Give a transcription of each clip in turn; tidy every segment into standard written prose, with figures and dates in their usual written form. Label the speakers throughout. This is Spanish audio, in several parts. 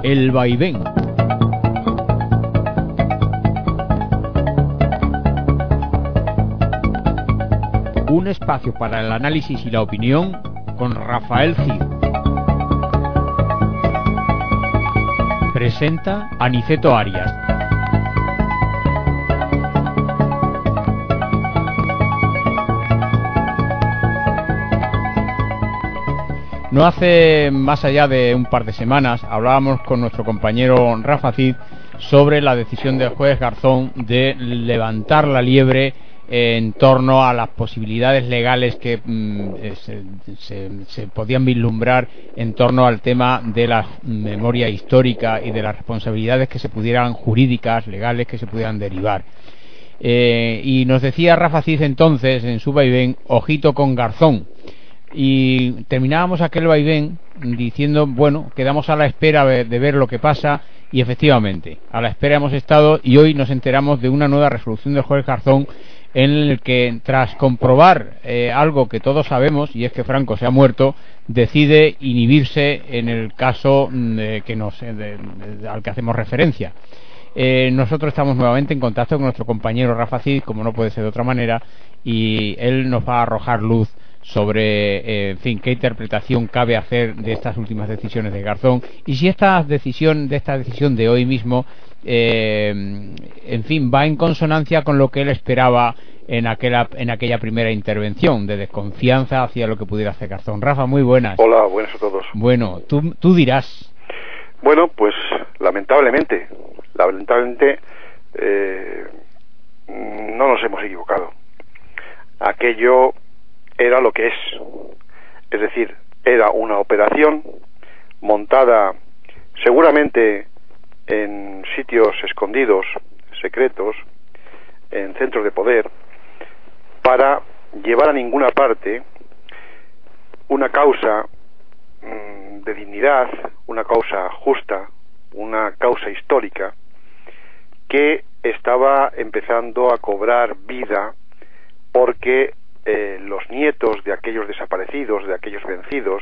Speaker 1: El vaivén. Un espacio para el análisis y la opinión con Rafael Cid. Presenta Aniceto Arias. No hace más allá de un par de semanas hablábamos con nuestro compañero Rafa Cid sobre la decisión del juez Garzón de levantar la liebre en torno a las posibilidades legales que se podían vislumbrar en torno al tema de la memoria histórica y de las responsabilidades que se pudieran jurídicas, legales, que se pudieran derivar. Y nos decía Rafa Cid entonces en su vaivén, ojito con Garzón. Y terminábamos aquel vaivén diciendo, bueno, quedamos a la espera de ver lo que pasa, y efectivamente, a la espera hemos estado, y hoy nos enteramos de una nueva resolución del juez Garzón en el que, tras comprobar algo que todos sabemos, y es que Franco se ha muerto, decide inhibirse en el caso al que hacemos referencia. Nosotros estamos nuevamente en contacto con nuestro compañero Rafa Cid, como no puede ser de otra manera, y él nos va a arrojar luz sobre, en fin, qué interpretación cabe hacer de estas últimas decisiones de Garzón, y si esta decisión de hoy mismo, en fin, va en consonancia con lo que él esperaba en aquella primera intervención de desconfianza hacia lo que pudiera hacer Garzón. Rafa, muy buenas.
Speaker 2: Hola, buenas a todos.
Speaker 1: Bueno, tú dirás.
Speaker 2: Bueno, pues lamentablemente no nos hemos equivocado. Aquello era lo que es decir, era una operación montada seguramente en sitios escondidos, secretos, en centros de poder, para llevar a ninguna parte una causa de dignidad, una causa justa, una causa histórica que estaba empezando a cobrar vida porque los nietos de aquellos desaparecidos, de aquellos vencidos,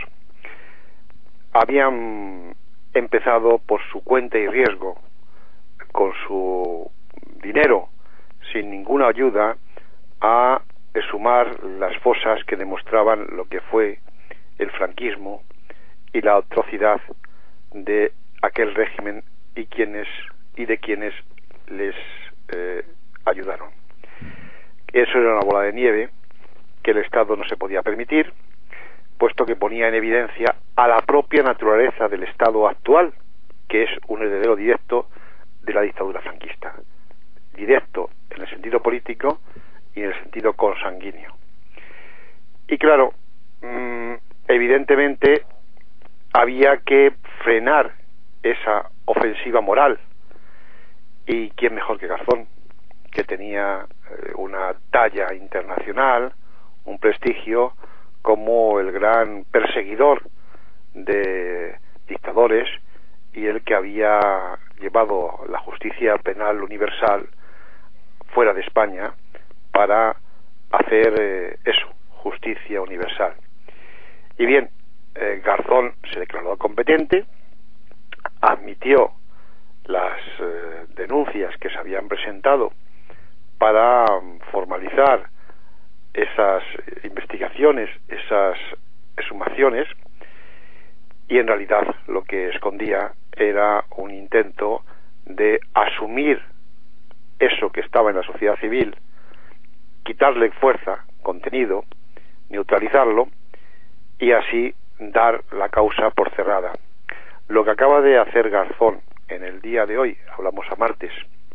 Speaker 2: habían empezado por su cuenta y riesgo, con su dinero, sin ninguna ayuda, a exhumar las fosas que demostraban lo que fue el franquismo y la atrocidad de aquel régimen y de quienes les ayudaron. Eso era una bola de nieve que el Estado no se podía permitir, puesto que ponía en evidencia a la propia naturaleza del Estado actual, que es un heredero directo de la dictadura franquista, directo en el sentido político y en el sentido consanguíneo. Y claro, evidentemente había que frenar esa ofensiva moral, y quién mejor que Garzón, que tenía una talla internacional, un prestigio como el gran perseguidor de dictadores y el que había llevado la justicia penal universal fuera de España para hacer justicia universal. Y bien, Garzón se declaró competente, admitió las denuncias que se habían presentado para formalizar esas investigaciones, esas exhumaciones, y en realidad lo que escondía era un intento de asumir eso que estaba en la sociedad civil, quitarle fuerza, contenido, neutralizarlo y así dar la causa por cerrada. Lo que acaba de hacer Garzón en el día de hoy, hablamos a martes,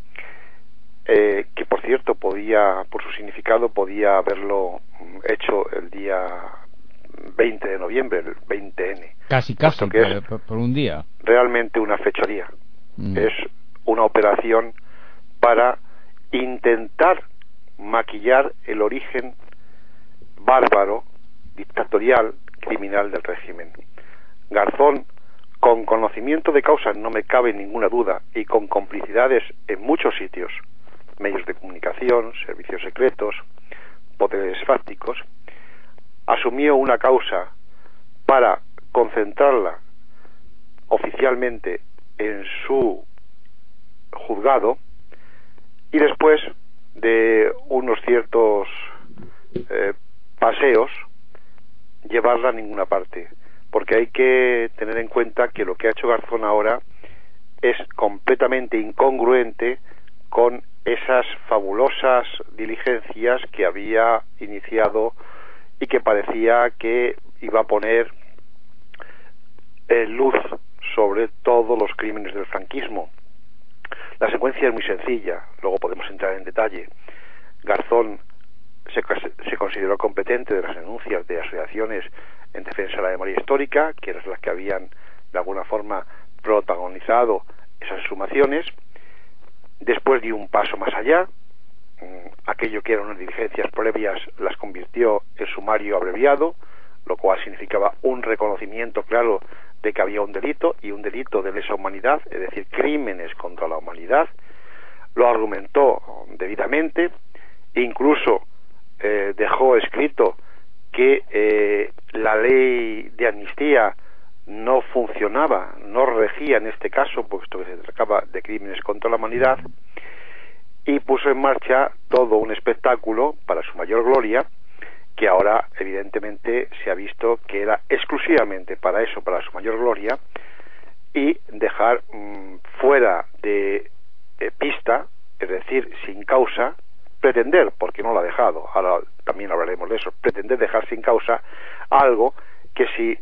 Speaker 2: que por cierto podía, por su significado, podía haberlo hecho el día 20 de noviembre, el 20N.
Speaker 1: Casi, por un día.
Speaker 2: Realmente una fechoría. Es una operación para intentar maquillar el origen bárbaro, dictatorial, criminal del régimen. Garzón, con conocimiento de causa, no me cabe ninguna duda, y con complicidades en muchos sitios, medios de comunicación, servicios secretos, poderes fácticos, asumió una causa para concentrarla oficialmente en su juzgado y después de unos ciertos paseos llevarla a ninguna parte, porque hay que tener en cuenta que lo que ha hecho Garzón ahora es completamente incongruente con esas fabulosas diligencias que había iniciado y que parecía que iba a poner luz sobre todos los crímenes del franquismo. La secuencia es muy sencilla, luego podemos entrar en detalle. Garzón se consideró competente de las denuncias de asociaciones en defensa de la memoria histórica, que eran las que habían de alguna forma protagonizado esas exhumaciones. Después dio un paso más allá, aquello que eran unas diligencias previas las convirtió en sumario abreviado, lo cual significaba un reconocimiento claro de que había un delito, y un delito de lesa humanidad, es decir, crímenes contra la humanidad. Lo argumentó debidamente, incluso dejó escrito que la ley de amnistía no funcionaba, no regía en este caso, puesto que se trataba de crímenes contra la humanidad, y puso en marcha todo un espectáculo para su mayor gloria, que ahora evidentemente se ha visto que era exclusivamente para eso, para su mayor gloria, y dejar fuera de pista, es decir, sin causa, pretender, porque no lo ha dejado, ahora también hablaremos de eso, pretender dejar sin causa algo que si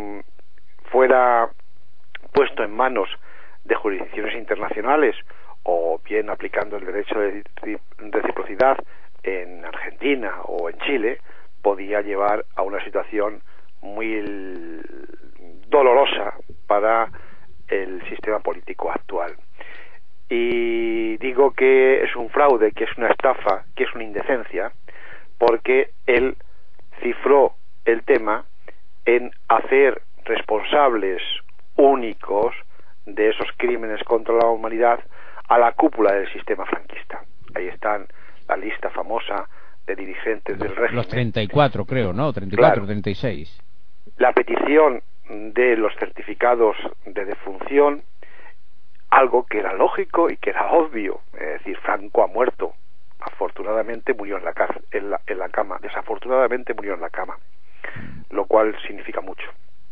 Speaker 2: fuera puesto en manos de jurisdicciones internacionales o bien aplicando el derecho de reciprocidad en Argentina o en Chile, podía llevar a una situación muy dolorosa para el sistema político actual. Y digo que es un fraude, que es una estafa, que es una indecencia, porque él cifró el tema en hacer responsables únicos de esos crímenes contra la humanidad a la cúpula del sistema franquista. Ahí están la lista famosa de dirigentes del régimen.
Speaker 1: Los 34, creo, ¿no? 34, claro. 36.
Speaker 2: La petición de los certificados de defunción, algo que era lógico y que era obvio, es decir, Franco ha muerto, afortunadamente murió en la cárcel, en la cama, desafortunadamente murió en la cama, lo cual significa mucho.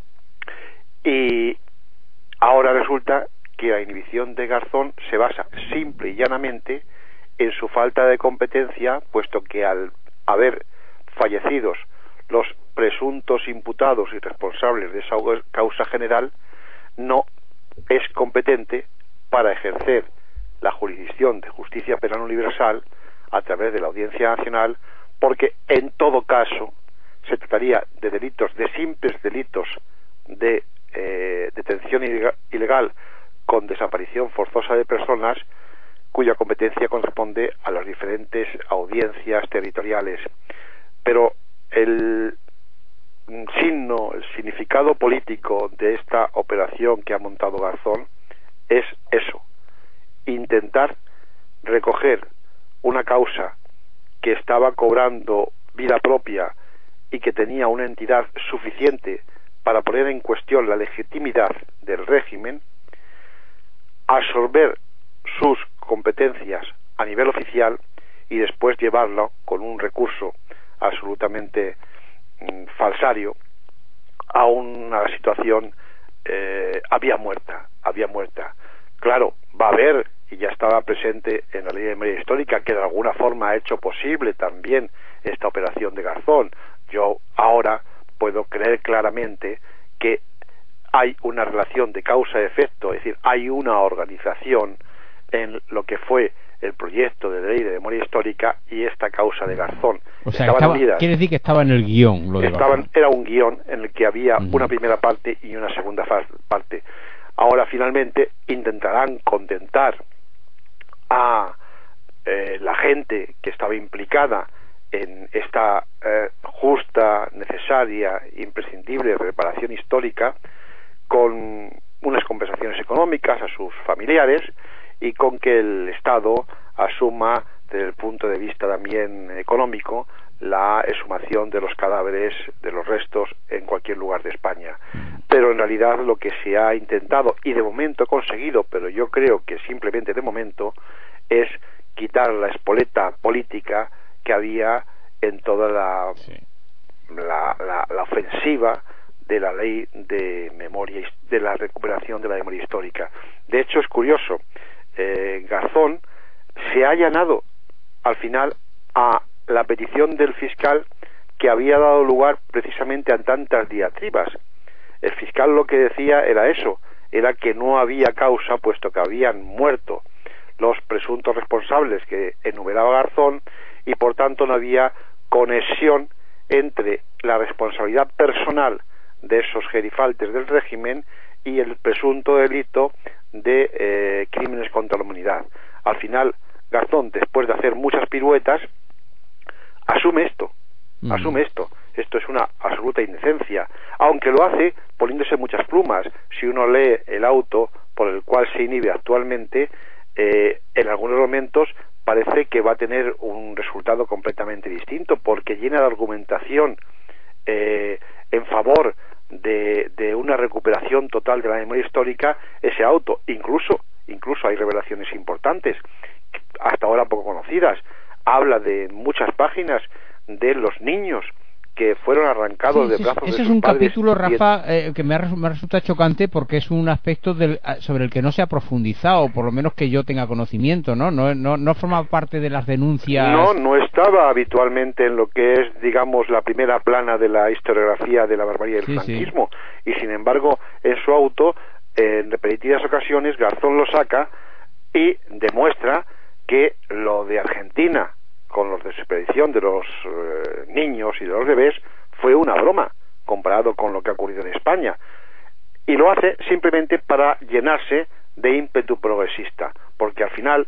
Speaker 2: Y ahora resulta que la inhibición de Garzón se basa simple y llanamente en su falta de competencia, puesto que al haber fallecidos los presuntos imputados y responsables de esa causa general, no es competente para ejercer la jurisdicción de justicia penal universal a través de la Audiencia Nacional, porque en todo caso se trataría de delitos, de simples delitos de detención ilegal con desaparición forzosa de personas, cuya competencia corresponde a las diferentes audiencias territoriales. Pero el significado político de esta operación que ha montado Garzón es eso: intentar recoger una causa que estaba cobrando vida propia y que tenía una entidad suficiente para poner en cuestión la legitimidad del régimen, absorber sus competencias a nivel oficial y después llevarlo con un recurso absolutamente falsario a una situación había muerta. Claro, va a haber, y ya estaba presente en la ley de memoria histórica, que de alguna forma ha hecho posible también esta operación de Garzón. Yo ahora puedo creer claramente que hay una relación de causa-efecto, es decir, hay una organización en lo que fue el proyecto de ley de memoria histórica y esta causa de Garzón.
Speaker 1: O sea, quiere decir que estaba en el guión.
Speaker 2: Era un guión en el que había una primera parte y una segunda parte. Ahora finalmente intentarán contentar a la gente que estaba implicada en esta justa, necesaria, imprescindible reparación histórica, con unas compensaciones económicas a sus familiares y con que el Estado asuma, desde el punto de vista también económico, la exhumación de los cadáveres, de los restos en cualquier lugar de España. pero en realidad lo que se ha intentado, y de momento conseguido, pero yo creo que simplemente de momento, es quitar la espoleta política que había en toda la ofensiva de la ley de memoria, de la recuperación de la memoria histórica. De hecho, es curioso, Garzón se ha allanado al final a la petición del fiscal que había dado lugar precisamente a tantas diatribas. El fiscal lo que decía era eso, era que no había causa, puesto que habían muerto los presuntos responsables que enumeraba Garzón, y por tanto no había conexión entre la responsabilidad personal de esos gerifaltes del régimen y el presunto delito de crímenes contra la humanidad. Al final, Garzón, después de hacer muchas piruetas, asume esto. Esto es una absoluta indecencia, aunque lo hace poniéndose muchas plumas. Si uno lee el auto por el cual se inhibe actualmente, en algunos momentos parece que va a tener un resultado completamente distinto, porque llena de argumentación en favor de una recuperación total de la memoria histórica ese auto. Incluso hay revelaciones importantes, hasta ahora poco conocidas. Habla de muchas páginas de los niños que fueron arrancados de brazos de sus padres.
Speaker 1: Ese es un capítulo, Rafa, que me resulta chocante, porque es un aspecto sobre el que no se ha profundizado, por lo menos que yo tenga conocimiento, ¿no? No forma parte de las denuncias.
Speaker 2: No estaba habitualmente en lo que es, digamos, la primera plana de la historiografía de la barbarie del franquismo, y sin embargo, en su auto, en repetidas ocasiones, Garzón lo saca y demuestra que lo de Argentina con los de desaparición de los niños y de los bebés fue una broma comparado con lo que ha ocurrido en España, y lo hace simplemente para llenarse de ímpetu progresista, porque al final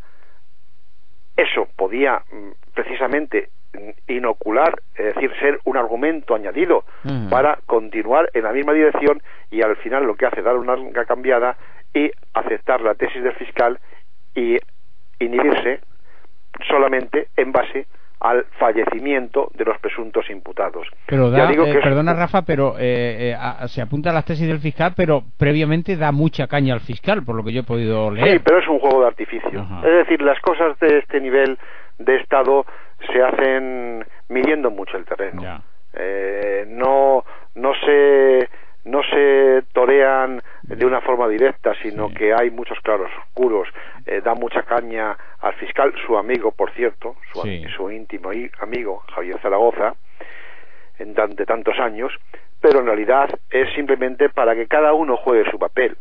Speaker 2: eso podía precisamente inocular, es decir, ser un argumento añadido para continuar en la misma dirección, y al final lo que hace es dar una cambiada y aceptar la tesis del fiscal y inhibirse solamente en base al fallecimiento de los presuntos imputados.
Speaker 1: Pero perdona, Rafa, pero se apunta a las tesis del fiscal, pero previamente da mucha caña al fiscal, por lo que yo he podido leer.
Speaker 2: Sí, pero es un juego de artificio. Es decir, las cosas de este nivel de Estado se hacen midiendo mucho el terreno. No se torean de una forma directa, sino que hay muchos claros oscuros. Da mucha caña al fiscal, su amigo, por cierto, su íntimo amigo, Javier Zaragoza, de tantos años, pero en realidad es simplemente para que cada uno juegue su papel,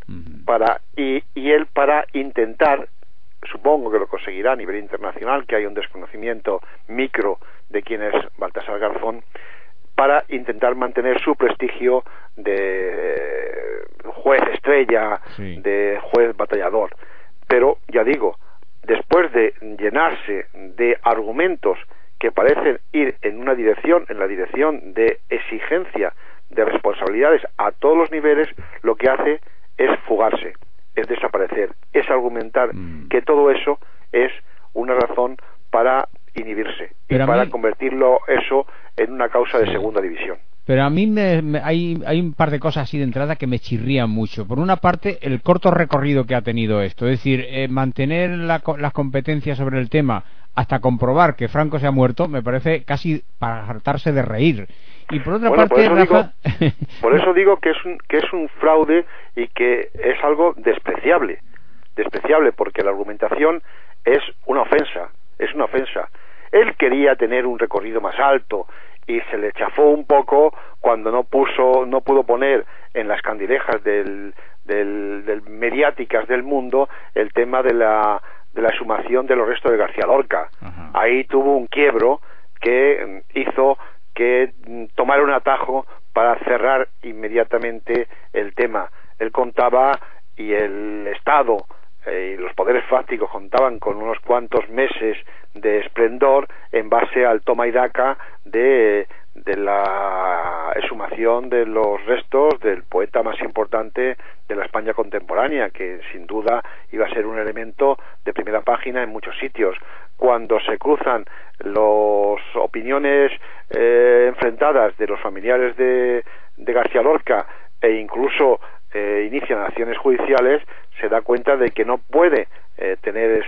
Speaker 2: y él para intentar, supongo que lo conseguirá a nivel internacional, que hay un desconocimiento micro de quién es Baltasar Garzón, para intentar mantener su prestigio de juez estrella, de juez batallador. Pero, ya digo, después de llenarse de argumentos que parecen ir en una dirección, en la dirección de exigencia de responsabilidades a todos los niveles, lo que hace es fugarse, es desaparecer, es argumentar que todo eso es una razón para inhibirse, pero y para convertirlo eso en una causa de segunda división.
Speaker 1: Pero a mí hay un par de cosas así de entrada que me chirrían mucho. Por una parte, el corto recorrido que ha tenido esto, es decir, mantener las competencias sobre el tema hasta comprobar que Franco se ha muerto, me parece casi para hartarse de reír. Y por otra parte, Rafa...
Speaker 2: por eso digo que es un fraude y que es algo despreciable, porque la argumentación es una ofensa. Él quería tener un recorrido más alto y se le chafó un poco cuando no pudo poner en las candilejas del mediáticas del mundo el tema de la exhumación de los restos de García Lorca. Ahí tuvo un quiebro que hizo que tomara un atajo para cerrar inmediatamente el tema. Él contaba, y el Estado y los poderes fácticos contaban con unos cuantos meses de esplendor en base al toma y daca de la exhumación de los restos del poeta más importante de la España contemporánea, que sin duda iba a ser un elemento de primera página en muchos sitios. Cuando se cruzan las opiniones enfrentadas de los familiares de García Lorca e incluso inician acciones judiciales, se da cuenta de que no puede tener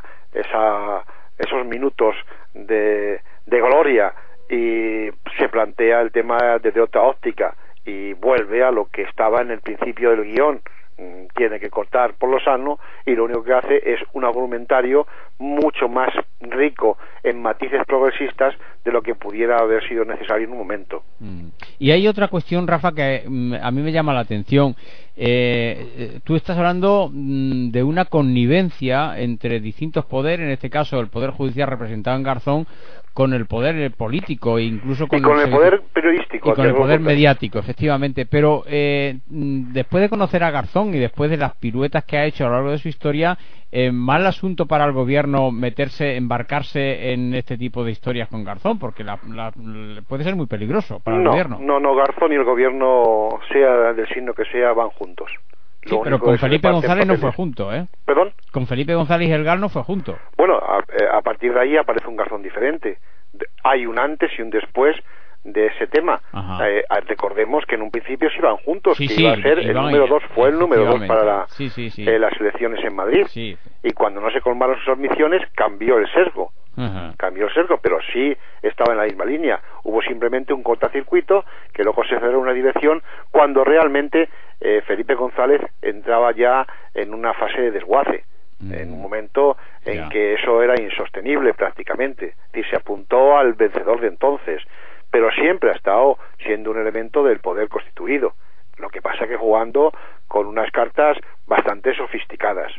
Speaker 2: esos minutos de gloria, y se plantea el tema desde otra óptica y vuelve a lo que estaba en el principio del guión. Tiene que cortar por lo sano, y lo único que hace es un argumentario mucho más rico en matices progresistas de lo que pudiera haber sido necesario en un momento.
Speaker 1: Y hay otra cuestión, Rafa, que a mí me llama la atención. Tú estás hablando de una connivencia entre distintos poderes, en este caso el poder judicial representado en Garzón, con el poder político e incluso con
Speaker 2: el poder periodístico
Speaker 1: y con el poder mediático, efectivamente. Pero después de conocer a Garzón y después de las piruetas que ha hecho a lo largo de su historia, mal asunto para el gobierno embarcarse en este tipo de historias con Garzón, porque puede ser muy peligroso para el gobierno.
Speaker 2: No, Garzón y el gobierno, sea del signo que sea, van juntos.
Speaker 1: Sí, pero con Felipe González no fue junto, ¿eh?
Speaker 2: ¿Perdón?
Speaker 1: Con Felipe González y el GAL no fue junto.
Speaker 2: Bueno, a partir de ahí aparece un Garzón diferente. Hay un antes y un después de ese tema. Recordemos que en un principio se iban juntos, iba a ser el número 2, fue el número 2 para las elecciones en Madrid.
Speaker 1: Sí.
Speaker 2: Y cuando no se colmaron sus admisiones, cambió el sesgo. Pero sí estaba en la misma línea. Hubo simplemente un cortacircuito que luego se cerró una dirección cuando realmente Felipe González entraba ya en una fase de desguace, en un momento en que eso era insostenible prácticamente. Y se apuntó al vencedor de entonces, pero siempre ha estado siendo un elemento del poder constituido. Lo que pasa que jugando con unas cartas bastante sofisticadas.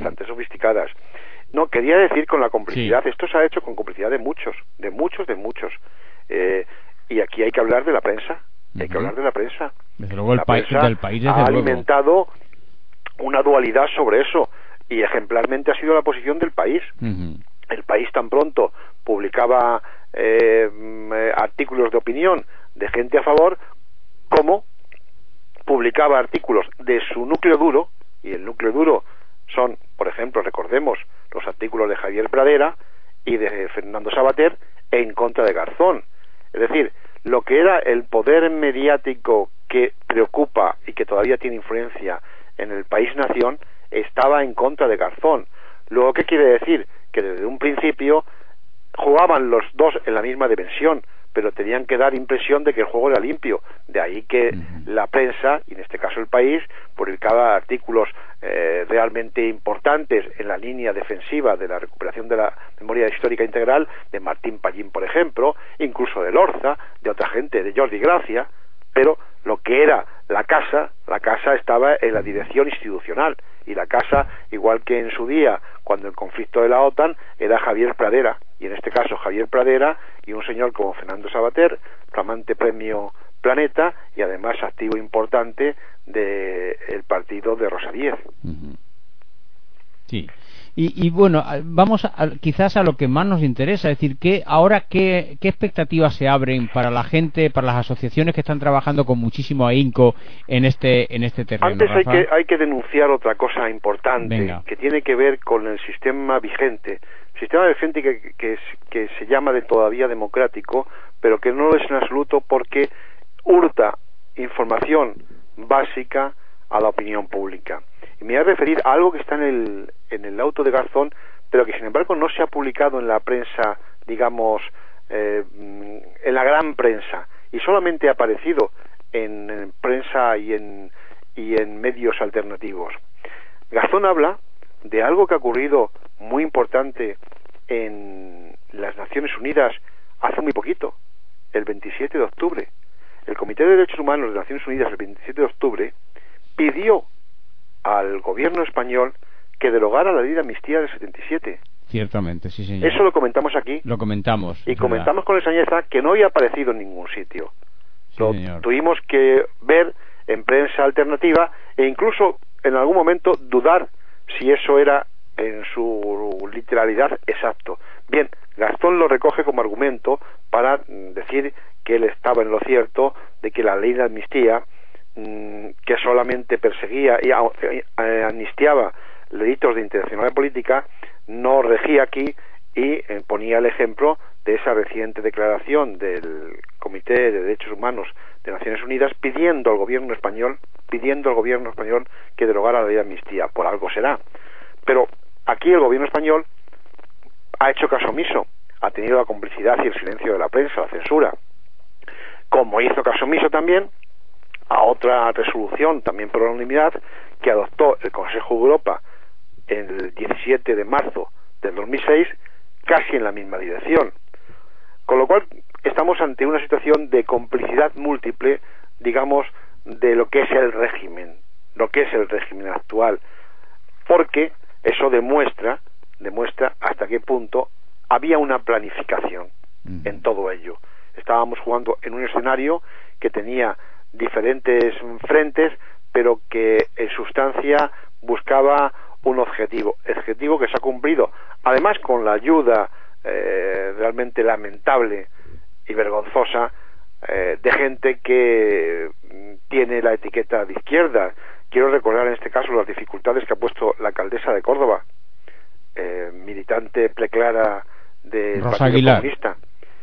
Speaker 2: No, quería decir con la complicidad, esto se ha hecho con complicidad de muchos. Y aquí hay que hablar de la prensa,
Speaker 1: Desde luego del país, desde
Speaker 2: ha alimentado una dualidad sobre eso, y ejemplarmente ha sido la posición del País. El País tan pronto publicaba artículos de opinión de gente a favor, como publicaba artículos de su núcleo duro, y el núcleo duro son, por ejemplo, recordemos los artículos de Javier Pradera y de Fernando Savater en contra de Garzón. Es decir, lo que era el poder mediático que preocupa y que todavía tiene influencia en el país-nación estaba en contra de Garzón. Luego, ¿qué quiere decir? Que desde un principio jugaban los dos en la misma dimensión, pero tenían que dar impresión de que el juego era limpio. De ahí que la prensa, y en este caso el País, publicaba artículos realmente importantes en la línea defensiva de la recuperación de la memoria histórica integral, de Martín Pallín, por ejemplo, incluso de Lorza, de otra gente, de Jordi Gracia, pero lo que era la casa estaba en la dirección institucional, y la casa, igual que en su día, cuando el conflicto de la OTAN, era Javier Pradera, y en este caso Javier Pradera y un señor como Fernando Savater, flamante premio Planeta, y además activo importante del partido de Rosa Díez.
Speaker 1: Sí. Y bueno, vamos quizás a lo que más nos interesa, es decir, ¿qué expectativas se abren para la gente, para las asociaciones que están trabajando con muchísimo ahínco en este terreno?
Speaker 2: Antes hay que denunciar otra cosa importante. Que tiene que ver con el sistema vigente. Sistema vigente que se llama todavía democrático, pero que no lo es en absoluto, porque hurta información básica a la opinión pública. Y me voy a referir a algo que está en el auto de Garzón, pero que sin embargo no se ha publicado en la prensa, digamos, en la gran prensa, y solamente ha aparecido en prensa y en medios alternativos. Garzón habla de algo que ha ocurrido muy importante en las Naciones Unidas hace muy poquito, el 27 de octubre. El Comité de Derechos Humanos de Naciones Unidas, el 27 de octubre, pidió al gobierno español que derogara la ley de amnistía del 77.
Speaker 1: Ciertamente, sí, señor.
Speaker 2: Eso lo comentamos aquí.
Speaker 1: Lo comentamos.
Speaker 2: Y comentamos con extrañeza que no había aparecido en ningún sitio.
Speaker 1: Sí,
Speaker 2: lo
Speaker 1: señor.
Speaker 2: Tuvimos que ver en prensa alternativa, e incluso en algún momento dudar si eso era en su literalidad exacto. Bien, Gastón lo recoge como argumento para decir que él estaba en lo cierto de que la ley de amnistía, que solamente perseguía y amnistiaba delitos de intencionalidad política, no regía aquí, y ponía el ejemplo de esa reciente declaración del Comité de Derechos Humanos de Naciones Unidas pidiendo al gobierno español que derogara la ley de amnistía. Por algo será. Pero aquí el gobierno español ha hecho caso omiso, ha tenido la complicidad y el silencio de la prensa, la censura, como hizo caso omiso también a otra resolución, también por unanimidad, que adoptó el Consejo de Europa el 17 de marzo del 2006, casi en la misma dirección. Con lo cual estamos ante una situación de complicidad múltiple, digamos, de lo que es el régimen actual, porque eso demuestra hasta qué punto había una planificación en todo ello. Estábamos jugando en un escenario que tenía diferentes frentes, pero que en sustancia buscaba un objetivo que se ha cumplido, además con la ayuda realmente lamentable y vergonzosa de gente que tiene la etiqueta de izquierda. Quiero recordar en este caso las dificultades que ha puesto la alcaldesa de Córdoba, militante preclara del Partido Comunista,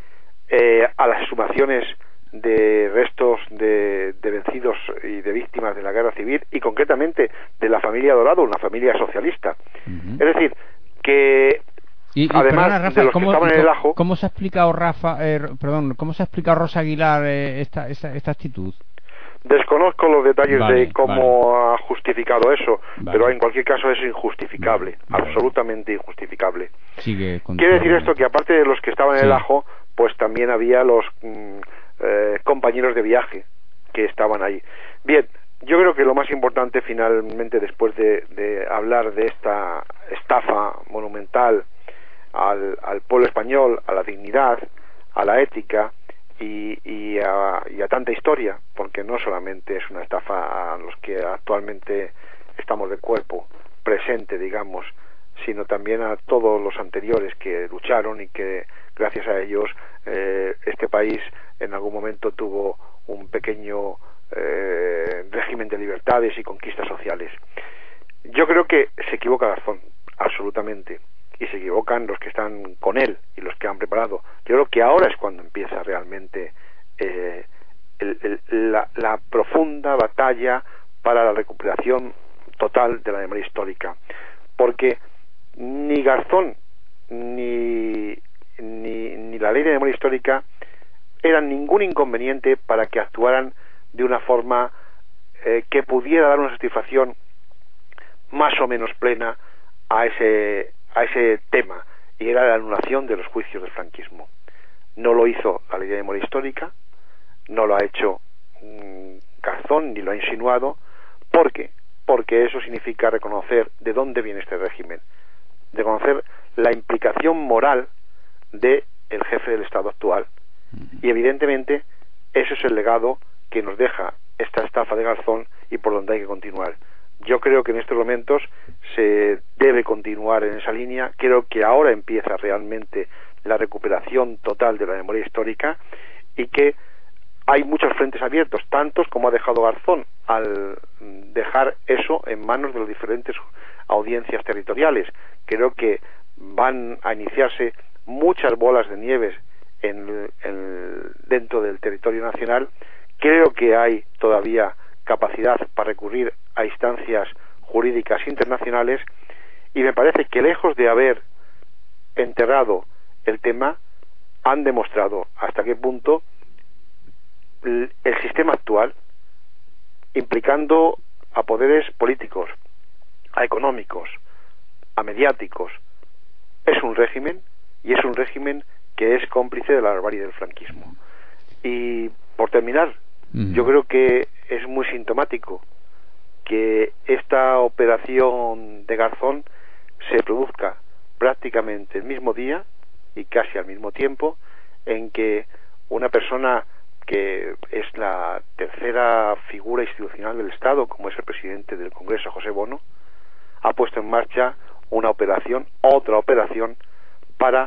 Speaker 2: a las exhumaciones de restos de vencidos y de víctimas de la guerra civil, y concretamente de la familia Dorado, una familia socialista. Es decir, que además, perdona, Rafa, de los que estaban en el ajo...
Speaker 1: ¿Cómo se ha explicado cómo se ha explicado Rosa Aguilar esta actitud?
Speaker 2: Desconozco los detalles de cómo ha justificado eso, pero en cualquier caso es injustificable, absolutamente injustificable. Quiere decir esto que aparte de los que estaban en el ajo, pues también había los compañeros de viaje que estaban ahí. Bien, yo creo que lo más importante finalmente, después de hablar de esta estafa monumental al pueblo español, a la dignidad, a la ética y a tanta historia, porque no solamente es una estafa a los que actualmente estamos de cuerpo presente, digamos, sino también a todos los anteriores que lucharon y que gracias a ellos este país en algún momento tuvo un pequeño régimen de libertades y conquistas sociales. Yo creo que se equivoca Garzón, absolutamente, y se equivocan los que están con él y los que han preparado. Yo creo que ahora es cuando empieza realmente la profunda batalla para la recuperación total de la memoria histórica, porque ni Garzón ni la ley de memoria histórica eran ningún inconveniente para que actuaran de una forma que pudiera dar una satisfacción más o menos plena a ese tema, y era la anulación de los juicios del franquismo. No lo hizo la ley de memoria histórica, no lo ha hecho Garzón ni lo ha insinuado, porque eso significa reconocer de dónde viene este régimen, de conocer la implicación moral de el jefe del Estado actual, y evidentemente eso es el legado que nos deja esta estafa de Garzón y por donde hay que continuar. Yo creo que en estos momentos se debe continuar en esa línea. Creo que ahora empieza realmente la recuperación total de la memoria histórica y que hay muchos frentes abiertos, tantos como ha dejado Garzón, al dejar eso en manos de las diferentes audiencias territoriales. Creo que van a iniciarse muchas bolas de nieves dentro del territorio nacional. Creo que hay todavía capacidad para recurrir a instancias jurídicas internacionales, y me parece que lejos de haber enterrado el tema, han demostrado hasta qué punto el sistema actual, implicando a poderes políticos, a económicos, a mediáticos, es un régimen, y es un régimen que es cómplice de la barbarie del franquismo. Y por terminar, yo creo que es muy sintomático que esta operación de Garzón se produzca prácticamente el mismo día y casi al mismo tiempo en que una persona que es la tercera figura institucional del Estado, como es el presidente del Congreso, José Bono, ha puesto en marcha otra operación para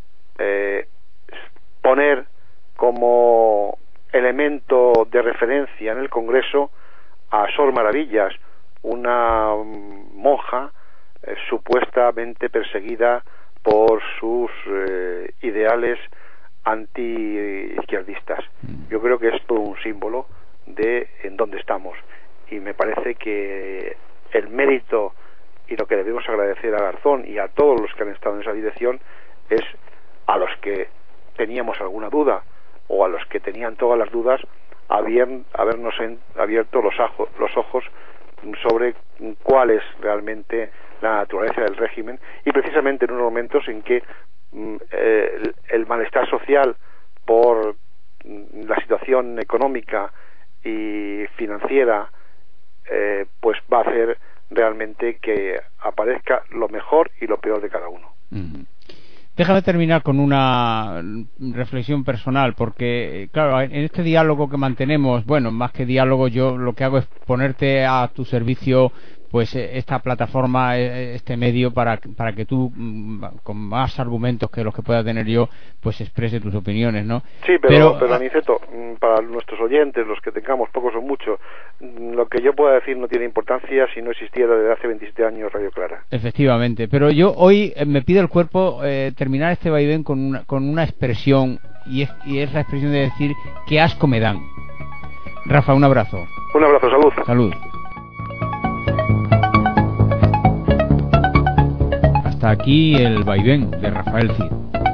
Speaker 2: poner como elemento de referencia en el Congreso a Sor Maravillas, una monja supuestamente perseguida por sus ideales anti-izquierdistas. Yo creo que es todo un símbolo de en dónde estamos, y me parece que el mérito y lo que debemos agradecer a Garzón y a todos los que han estado en esa dirección es a los que teníamos alguna duda o a los que tenían todas las dudas, habernos abierto los ojos sobre cuál es realmente la naturaleza del régimen, y precisamente en unos momentos en que el malestar social por la situación económica y financiera pues va a hacer realmente que aparezca lo mejor y lo peor de cada uno.
Speaker 1: Déjame terminar con una reflexión personal, porque claro, en este diálogo que mantenemos, bueno, más que diálogo, yo lo que hago es ponerte a tu servicio pues esta plataforma, este medio, para que tú, con más argumentos que los que pueda tener yo, pues exprese tus opiniones, ¿no?
Speaker 2: Sí, pero Aniceto, para nuestros oyentes, los que tengamos pocos o muchos, lo que yo pueda decir no tiene importancia si no existiera desde hace 27 años Radio Clara.
Speaker 1: Efectivamente, pero yo hoy me pide el cuerpo terminar este vaivén con una expresión, y es la expresión de decir: qué asco me dan. Rafa, un abrazo.
Speaker 2: Un abrazo, salud.
Speaker 1: Salud. Hasta aquí el vaivén de Rafael Cid.